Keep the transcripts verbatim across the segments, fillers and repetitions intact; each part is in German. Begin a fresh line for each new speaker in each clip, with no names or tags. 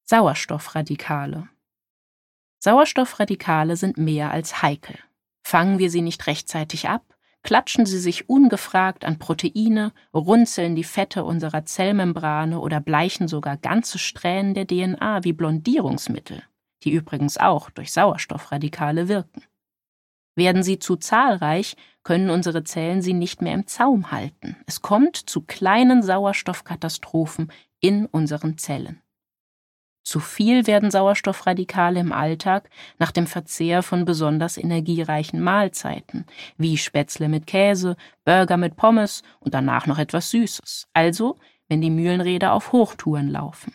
Sauerstoffradikale. Sauerstoffradikale sind mehr als heikel. Fangen wir sie nicht rechtzeitig ab, klatschen sie sich ungefragt an Proteine, runzeln die Fette unserer Zellmembrane oder bleichen sogar ganze Strähnen der D N A wie Blondierungsmittel, die übrigens auch durch Sauerstoffradikale wirken. Werden sie zu zahlreich, können unsere Zellen sie nicht mehr im Zaum halten. Es kommt zu kleinen Sauerstoffkatastrophen in unseren Zellen. Zu viel werden Sauerstoffradikale im Alltag nach dem Verzehr von besonders energiereichen Mahlzeiten, wie Spätzle mit Käse, Burger mit Pommes und danach noch etwas Süßes, also wenn die Mühlenräder auf Hochtouren laufen.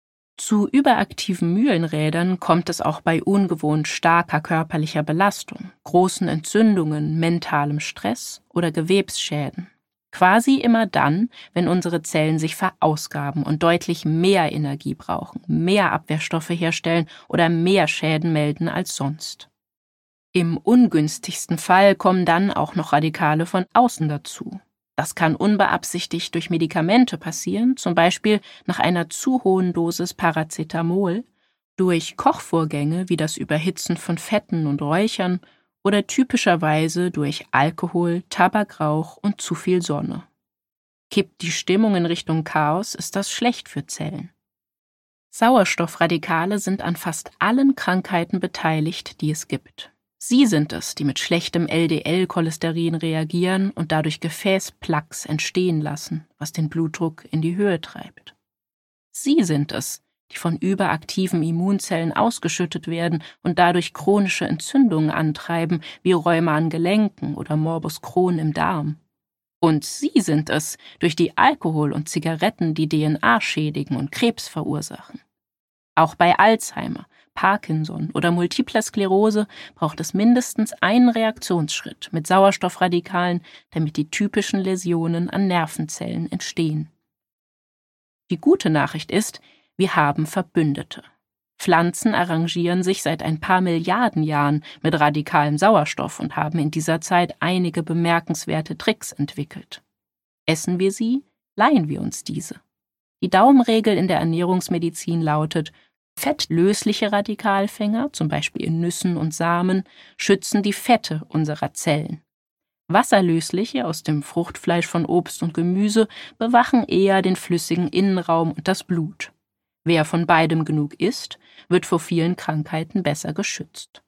Zu überaktiven Mühlenrädern kommt es auch bei ungewohnt starker körperlicher Belastung, großen Entzündungen, mentalem Stress oder Gewebsschäden. Quasi immer dann, wenn unsere Zellen sich verausgaben und deutlich mehr Energie brauchen, mehr Abwehrstoffe herstellen oder mehr Schäden melden als sonst. Im ungünstigsten Fall kommen dann auch noch Radikale von außen dazu. Das kann unbeabsichtigt durch Medikamente passieren, zum Beispiel nach einer zu hohen Dosis Paracetamol, durch Kochvorgänge wie das Überhitzen von Fetten und Räuchern oder typischerweise durch Alkohol, Tabakrauch und zu viel Sonne. Kippt die Stimmung in Richtung Chaos, ist das schlecht für Zellen. Sauerstoffradikale sind an fast allen Krankheiten beteiligt, die es gibt. Sie sind es, die mit schlechtem L D L-Cholesterin reagieren und dadurch Gefäßplaques entstehen lassen, was den Blutdruck in die Höhe treibt. Sie sind es, die von überaktiven Immunzellen ausgeschüttet werden und dadurch chronische Entzündungen antreiben, wie Rheuma an Gelenken oder Morbus Crohn im Darm. Und sie sind es, durch die Alkohol und Zigaretten die D N A schädigen und Krebs verursachen. Auch bei Alzheimer, Parkinson oder Multipler Sklerose braucht es mindestens einen Reaktionsschritt mit Sauerstoffradikalen, damit die typischen Läsionen an Nervenzellen entstehen. Die gute Nachricht ist, wir haben Verbündete. Pflanzen arrangieren sich seit ein paar Milliarden Jahren mit radikalem Sauerstoff und haben in dieser Zeit einige bemerkenswerte Tricks entwickelt. Essen wir sie, leihen wir uns diese. Die Daumenregel in der Ernährungsmedizin lautet: Fettlösliche Radikalfänger, zum Beispiel in Nüssen und Samen, schützen die Fette unserer Zellen. Wasserlösliche aus dem Fruchtfleisch von Obst und Gemüse bewachen eher den flüssigen Innenraum und das Blut. Wer von beidem genug isst, wird vor vielen Krankheiten besser geschützt.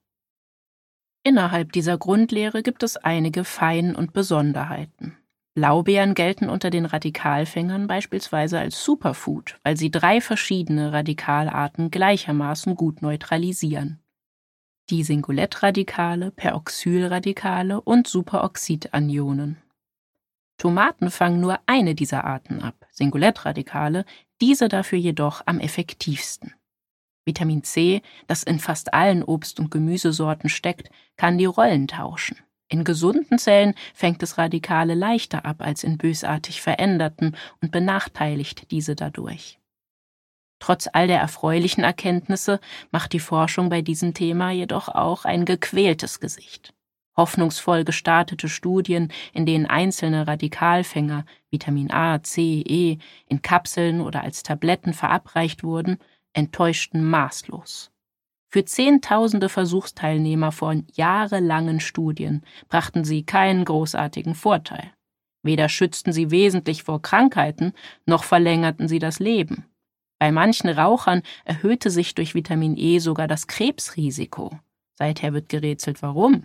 Innerhalb dieser Grundlehre gibt es einige Fein- und Besonderheiten. Blaubeeren gelten unter den Radikalfängern beispielsweise als Superfood, weil sie drei verschiedene Radikalarten gleichermaßen gut neutralisieren. Die Singlettradikale, Peroxylradikale und Superoxidanionen. Tomaten fangen nur eine dieser Arten ab, Singlettradikale, diese dafür jedoch am effektivsten. Vitamin C, das in fast allen Obst- und Gemüsesorten steckt, kann die Rollen tauschen. In gesunden Zellen fängt es Radikale leichter ab als in bösartig veränderten und benachteiligt diese dadurch. Trotz all der erfreulichen Erkenntnisse macht die Forschung bei diesem Thema jedoch auch ein gequältes Gesicht. Hoffnungsvoll gestartete Studien, in denen einzelne Radikalfänger, Vitamin A, C, E, in Kapseln oder als Tabletten verabreicht wurden, enttäuschten maßlos. Für Zehntausende Versuchsteilnehmer von jahrelangen Studien brachten sie keinen großartigen Vorteil. Weder schützten sie wesentlich vor Krankheiten, noch verlängerten sie das Leben. Bei manchen Rauchern erhöhte sich durch Vitamin E sogar das Krebsrisiko. Seither wird gerätselt, warum.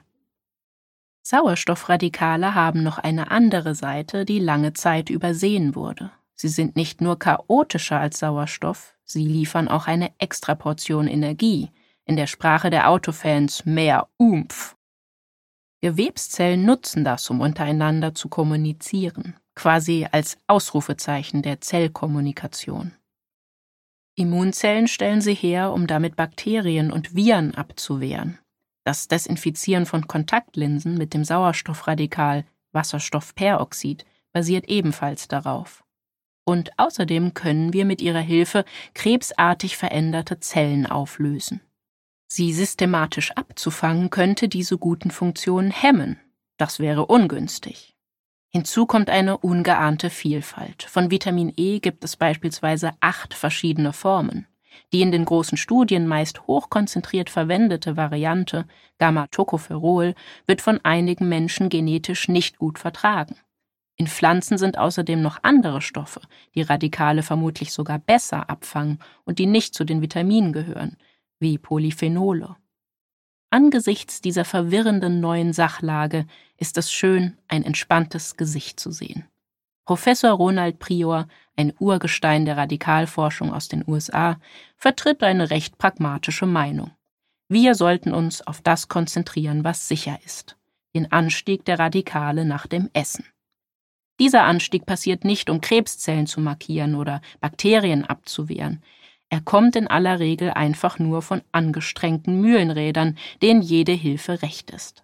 Sauerstoffradikale haben noch eine andere Seite, die lange Zeit übersehen wurde. Sie sind nicht nur chaotischer als Sauerstoff, sie liefern auch eine Extraportion Energie, in der Sprache der Autofans mehr Oomph. Gewebszellen nutzen das, um untereinander zu kommunizieren, quasi als Ausrufezeichen der Zellkommunikation. Immunzellen stellen sie her, um damit Bakterien und Viren abzuwehren. Das Desinfizieren von Kontaktlinsen mit dem Sauerstoffradikal Wasserstoffperoxid basiert ebenfalls darauf. Und außerdem können wir mit ihrer Hilfe krebsartig veränderte Zellen auflösen. Sie systematisch abzufangen, könnte diese guten Funktionen hemmen. Das wäre ungünstig. Hinzu kommt eine ungeahnte Vielfalt. Von Vitamin E gibt es beispielsweise acht verschiedene Formen. Die in den großen Studien meist hochkonzentriert verwendete Variante Gamma-Tocopherol wird von einigen Menschen genetisch nicht gut vertragen. In Pflanzen sind außerdem noch andere Stoffe, die Radikale vermutlich sogar besser abfangen und die nicht zu den Vitaminen gehören, wie Polyphenole. Angesichts dieser verwirrenden neuen Sachlage ist es schön, ein entspanntes Gesicht zu sehen. Professor Ronald Prior, ein Urgestein der Radikalforschung aus den U S A, vertritt eine recht pragmatische Meinung. Wir sollten uns auf das konzentrieren, was sicher ist: den Anstieg der Radikale nach dem Essen. Dieser Anstieg passiert nicht, um Krebszellen zu markieren oder Bakterien abzuwehren. Er kommt in aller Regel einfach nur von angestrengten Mühlenrädern, denen jede Hilfe recht ist.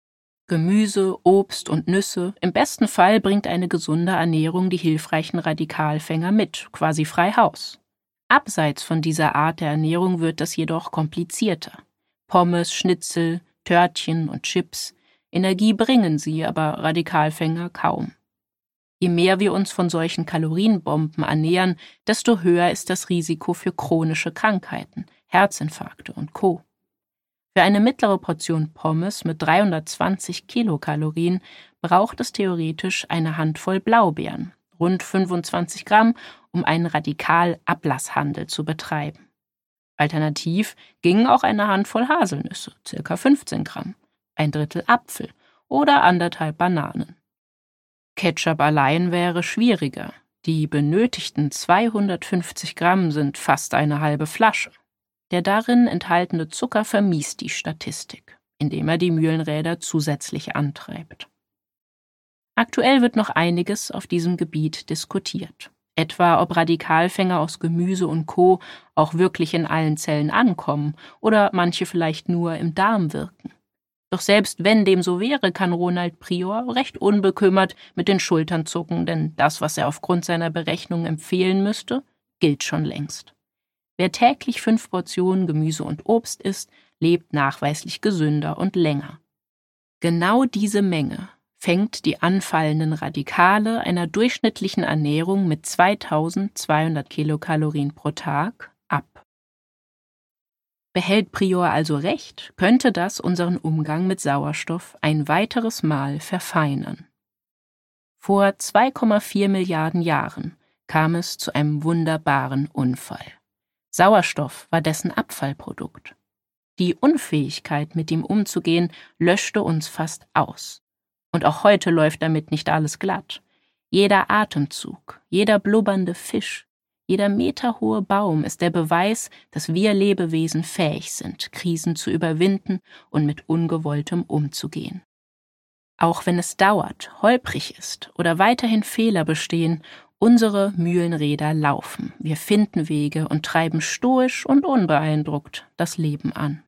Gemüse, Obst und Nüsse, im besten Fall bringt eine gesunde Ernährung die hilfreichen Radikalfänger mit, quasi frei Haus. Abseits von dieser Art der Ernährung wird das jedoch komplizierter. Pommes, Schnitzel, Törtchen und Chips, Energie bringen sie, aber Radikalfänger kaum. Je mehr wir uns von solchen Kalorienbomben ernähren, desto höher ist das Risiko für chronische Krankheiten, Herzinfarkte und Co. Für eine mittlere Portion Pommes mit dreihundertzwanzig Kilokalorien braucht es theoretisch eine Handvoll Blaubeeren, rund fünfundzwanzig Gramm, um einen Radikalablasshandel zu betreiben. Alternativ ging auch eine Handvoll Haselnüsse, ca. fünfzehn Gramm, ein Drittel Apfel oder anderthalb Bananen. Ketchup allein wäre schwieriger. Die benötigten zweihundertfünfzig Gramm sind fast eine halbe Flasche. Der darin enthaltene Zucker vermiest die Statistik, indem er die Mühlenräder zusätzlich antreibt. Aktuell wird noch einiges auf diesem Gebiet diskutiert. Etwa, ob Radikalfänger aus Gemüse und Co. auch wirklich in allen Zellen ankommen oder manche vielleicht nur im Darm wirken. Doch selbst wenn dem so wäre, kann Ronald Prior recht unbekümmert mit den Schultern zucken, denn das, was er aufgrund seiner Berechnungen empfehlen müsste, gilt schon längst. Wer täglich fünf Portionen Gemüse und Obst isst, lebt nachweislich gesünder und länger. Genau diese Menge fängt die anfallenden Radikale einer durchschnittlichen Ernährung mit zweitausendzweihundert Kilokalorien pro Tag ab. Behält Prior also recht, könnte das unseren Umgang mit Sauerstoff ein weiteres Mal verfeinern. Vor zwei Komma vier Milliarden Jahren kam es zu einem wunderbaren Unfall. Sauerstoff war dessen Abfallprodukt. Die Unfähigkeit, mit ihm umzugehen, löschte uns fast aus. Und auch heute läuft damit nicht alles glatt. Jeder Atemzug, jeder blubbernde Fisch, jeder meterhohe Baum ist der Beweis, dass wir Lebewesen fähig sind, Krisen zu überwinden und mit Ungewolltem umzugehen. Auch wenn es dauert, holprig ist oder weiterhin Fehler bestehen, unsere Mühlenräder laufen. Wir finden Wege und treiben stoisch und unbeeindruckt das Leben an.